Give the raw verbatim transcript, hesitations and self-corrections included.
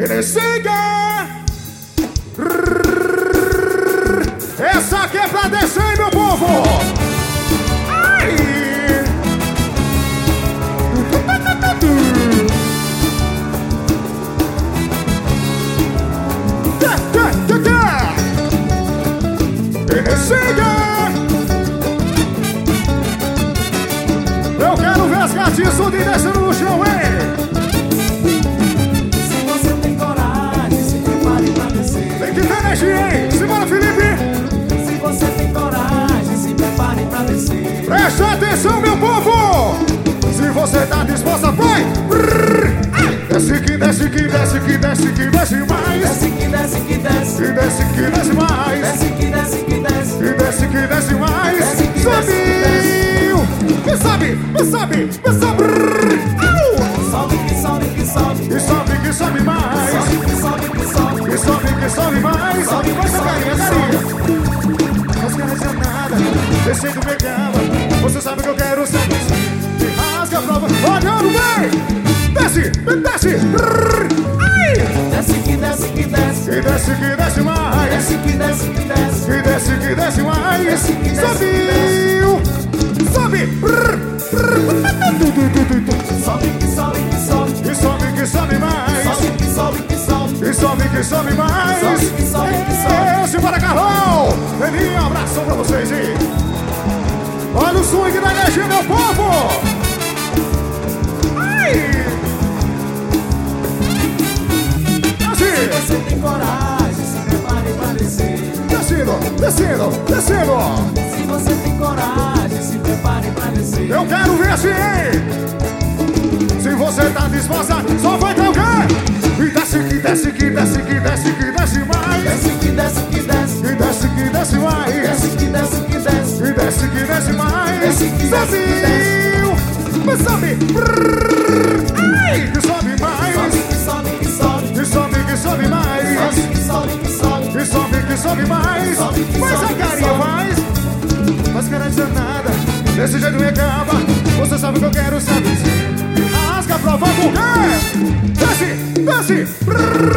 Siga! Essa aqui é pra descer, meu povo! Ai! Siga! Eu quero ver as gatinhas subindo e descendo no chão, hein? Hein? Simbora, Felipe! Se você tem coragem, se prepare pra descer. Presta atenção, meu povo! Se você tá disposta, vai! Desce que desce, que desce, que desce, que desce mais. Desce que desce, que desce. Que desce, que desce mais. Desce que desce, que desce. Que desce, que desce mais. Desce que desce, que desce. Me sobe, me sobe, me sobe. Sobe que sobe, que sobe. E sobe, que sobe mais. Sobe que sobe, que sobe. Que sobe, que sobe mais. Sobe, mais a sobe, carinha, carinha. Não esquece nada, descendo me cama. Você sabe que eu quero saber. Me rasga a prova, olhando bem. Desce, desce. Ai! Desce que desce, que desce. Que desce, que desce mais. Desce que desce, que desce. Que desce, que desce mais. Desce que desce, Subiu. Sobe. Sobe que sobe, que sobe. E sobe, que sobe mais. Sobe que sobe, que sobe. E sobe, que sobe mais. Sobe que sobe, que sobe. É, simbora, Carlão. Belinho, um abração pra vocês, hein? Olha o swing da energia, meu povo. Ai! Se você tem coragem, se prepare pra descer. Descendo, descendo, descendo. Se você tem coragem, se prepare pra descer. Eu quero ver assim, hein? Se você tá disposta, só vai ter o quê? E desce, que desce, que desce, que desce, que desce mais. Desce que desce, que desce. Que desce, que desce mais. Desce que desce, que desce. Que desce, que desce mais. Desce que desce, que desce. Mas sobe. Ai, que sobe mais. Sobe que sobe, que sobe. Que sobe, que sobe mais. Sobe que sobe, que sobe. Que sobe, que sobe mais. Sobe, que Faz sobe, a que carinha, sobe. faz. Mas quero dizer nada. Desse jeito me acaba. Você sabe o que eu quero saber. Rasga, provoca o quê? Desce, desce.